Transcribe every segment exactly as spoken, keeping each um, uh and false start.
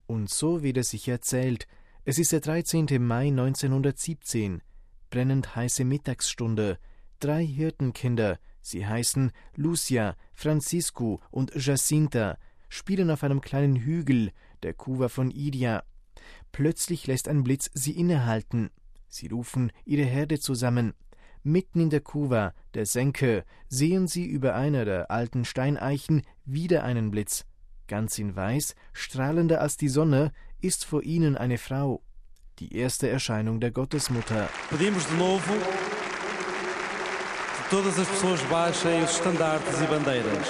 Und so wird es sich erzählt. Es ist der dreizehnte Mai neunzehnhundertsiebzehn, brennend heiße Mittagsstunde. Drei Hirtenkinder, sie heißen Lucia, Francisco und Jacinta, spielen auf einem kleinen Hügel, der Couva von Iria. Plötzlich lässt ein Blitz sie innehalten. Sie rufen ihre Herde zusammen. Mitten in der Couva, der Senke, sehen sie über einer der alten Steineichen wieder einen Blitz. Ganz in Weiß, strahlender als die Sonne, ist vor ihnen eine Frau. Die erste Erscheinung der Gottesmutter. Pedimos de novo que todas as pessoas baixem os estandartes e bandeiras.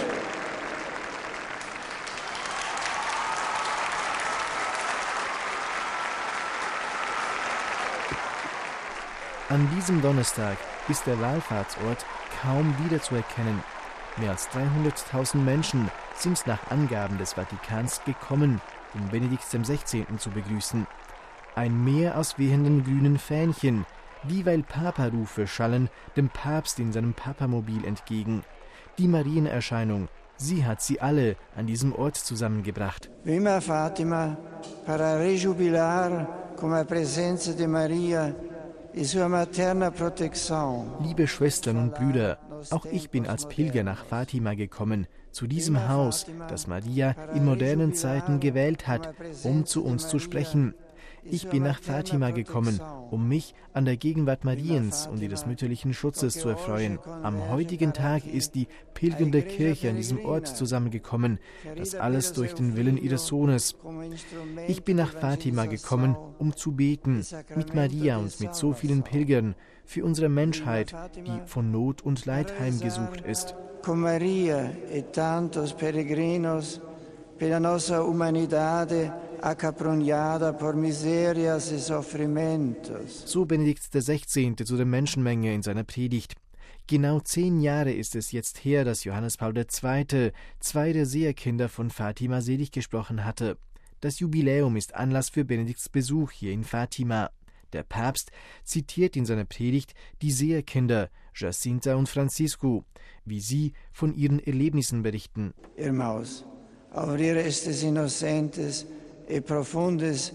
An diesem Donnerstag ist der Wallfahrtsort kaum wiederzuerkennen. Mehr als dreihunderttausend Menschen sind nach Angaben des Vatikans gekommen, um Benedikt der Sechzehnte zu begrüßen. Ein Meer aus wehenden grünen Fähnchen, wie weil Paparufe schallen dem Papst in seinem Papamobil entgegen. Die Marienerscheinung, sie hat sie alle an diesem Ort zusammengebracht. Viva Fatima para rejubilar con la presenza di Maria e sua materna protezione. Liebe Schwestern und Brüder, auch ich bin als Pilger nach Fatima gekommen, zu diesem Haus, das Maria in modernen Zeiten gewählt hat, um zu uns zu sprechen. Ich bin nach Fatima gekommen, um mich an der Gegenwart Mariens und ihres mütterlichen Schutzes zu erfreuen. Am heutigen Tag ist die pilgernde Kirche an diesem Ort zusammengekommen, das alles durch den Willen ihres Sohnes. Ich bin nach Fatima gekommen, um zu beten, mit Maria und mit so vielen Pilgern, für unsere Menschheit, die von Not und Leid heimgesucht ist. Con Maria e tantos peregrinos per la nostra humanidade accaproniada por miserias e sofrimentos. So Benedikt der Sechzehnte zu der Menschenmenge in seiner Predigt. Genau zehn Jahre ist es jetzt her, dass Johannes Paul der Zweite zwei der Seherkinder von Fatima selig gesprochen hatte. Das Jubiläum ist Anlass für Benedikts Besuch hier in Fatima. Der Papst zitiert in seiner Predigt die Seherkinder Jacinta und Francisco, wie sie von ihren Erlebnissen berichten. Irmãos, ao abrir estes inocentes e profundes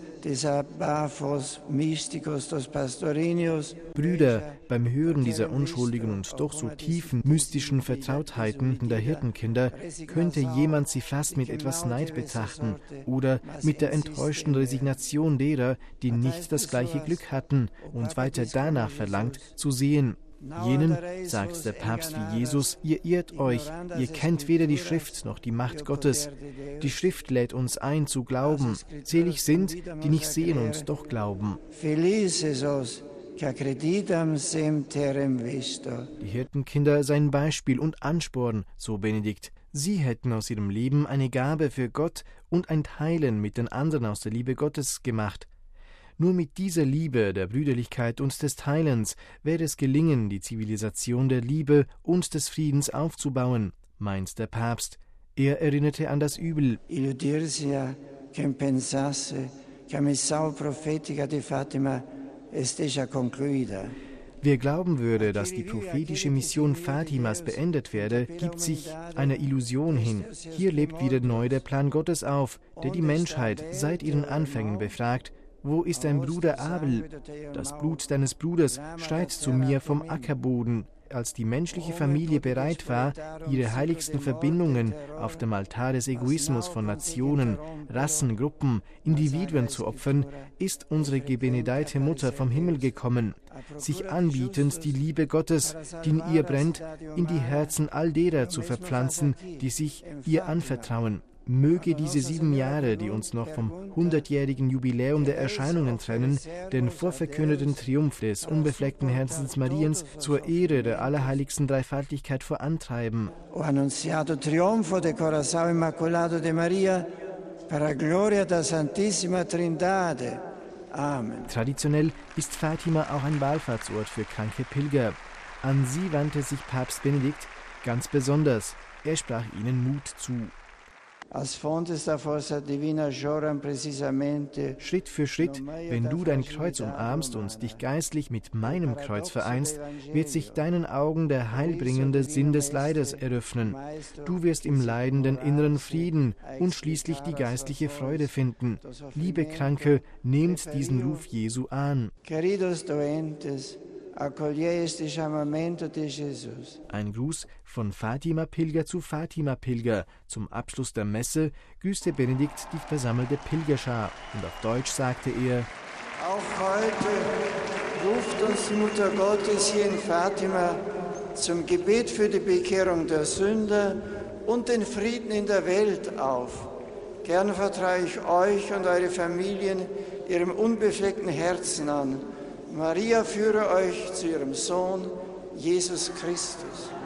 desabafos místicos dos pastorinhos. Brüder, beim Hören dieser unschuldigen und doch so tiefen mystischen Vertrautheiten der Hirtenkinder könnte jemand sie fast mit etwas Neid betrachten oder mit der enttäuschten Resignation derer, die nicht das gleiche Glück hatten und weiter danach verlangt zu sehen. Jenen sagt der Papst wie Jesus, ihr irrt euch, ihr kennt weder die Schrift noch die Macht Gottes. Die Schrift lädt uns ein zu glauben. Selig sind, die nicht sehen und doch glauben. Die Hirtenkinder seien Beispiel und Ansporn, so Benedikt. Sie hätten aus ihrem Leben eine Gabe für Gott und ein Teilen mit den anderen aus der Liebe Gottes gemacht. Nur mit dieser Liebe, der Brüderlichkeit und des Teilens werde es gelingen, die Zivilisation der Liebe und des Friedens aufzubauen, meint der Papst. Er erinnerte an das Übel. Illudirsi che pensasse che la missao profetica di Fatima esteja concluida. Wer glauben würde, dass die prophetische Mission Fatimas beendet werde, gibt sich einer Illusion hin. Hier lebt wieder neu der Plan Gottes auf, der die Menschheit seit ihren Anfängen befragt: Wo ist dein Bruder Abel? Das Blut deines Bruders schreit zu mir vom Ackerboden. Als die menschliche Familie bereit war, ihre heiligsten Verbindungen auf dem Altar des Egoismus von Nationen, Rassen, Gruppen, Individuen zu opfern, ist unsere gebenedeite Mutter vom Himmel gekommen, sich anbietend die Liebe Gottes, die in ihr brennt, in die Herzen all derer zu verpflanzen, die sich ihr anvertrauen. Möge diese sieben Jahre, die uns noch vom hundertjährigen Jubiläum der Erscheinungen trennen, den vorverkündeten Triumph des unbefleckten Herzens Mariens zur Ehre der allerheiligsten Dreifaltigkeit vorantreiben. O annunciato trionfo del coração immaculato de Maria para gloria da Santissima Trindade. Amen. Traditionell ist Fatima auch ein Wallfahrtsort für kranke Pilger. An sie wandte sich Papst Benedikt ganz besonders. Er sprach ihnen Mut zu. Schritt für Schritt, wenn du dein Kreuz umarmst und dich geistlich mit meinem Kreuz vereinst, wird sich deinen Augen der heilbringende Sinn des Leides eröffnen. Du wirst im Leiden den inneren Frieden und schließlich die geistliche Freude finden. Liebe Kranke, nehmt diesen Ruf Jesu an. Ein Gruß von Fatima-Pilger zu Fatima-Pilger. Zum Abschluss der Messe grüßte Benedikt die versammelte Pilgerschar und auf Deutsch sagte er: Auch heute ruft uns die Mutter Gottes hier in Fatima zum Gebet für die Bekehrung der Sünder und den Frieden in der Welt auf. Gern vertraue ich euch und eure Familien ihrem unbefleckten Herzen an. Maria führe euch zu ihrem Sohn, Jesus Christus.